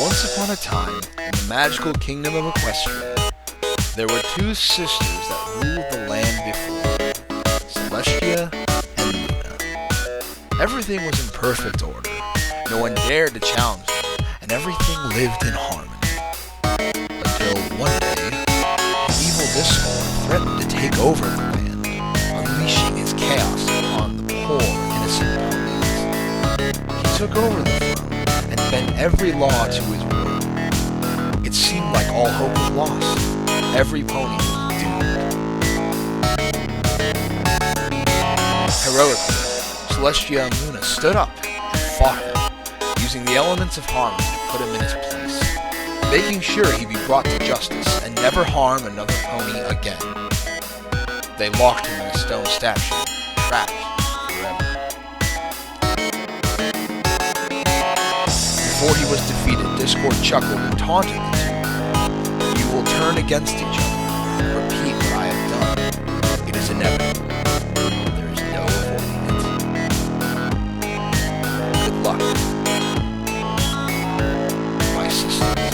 Once upon a time, in the magical kingdom of Equestria, there were two sisters that ruled the land before, Celestia and Luna. Everything was in perfect order. No one dared to challenge them, and everything lived in harmony. Until one day, the evil Discord threatened to take over the land, unleashing his chaos upon the poor, innocent ponies. He took over the throne and bent every law to his will. It seemed like all hope was lost. Every pony was doomed. Heroically, Celestia and Luna stood up and fought him, using the elements of harmony to put him in his place, making sure he be brought to justice and never harm another pony again. They locked him in a stone statue, trapped forever. Before he was defeated, Discord chuckled and taunted the two. You will turn against each other and repeat what I have done. It is inevitable. There is no avoiding it. Good luck, my sisters.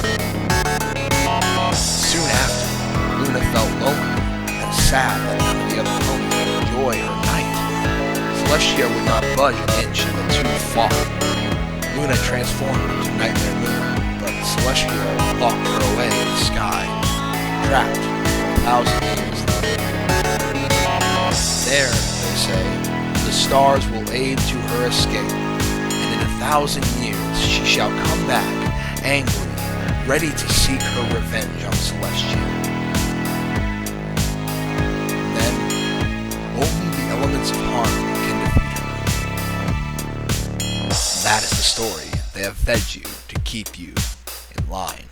Soon after, Luna felt lonely and sad that none of the other ponies would enjoy her night. Celestia would not budge an inch, and the two fought. Luna transformed into Nightmare Moon, but Celestia locked her away in the sky, trapped for 1,000 years. There, they say, the stars will aid to her escape, and in 1,000 years she shall come back, angry, ready to seek her revenge on Celestia. Then, only the elements of harmony can defeat her. That is the story they have fed you to keep you in line.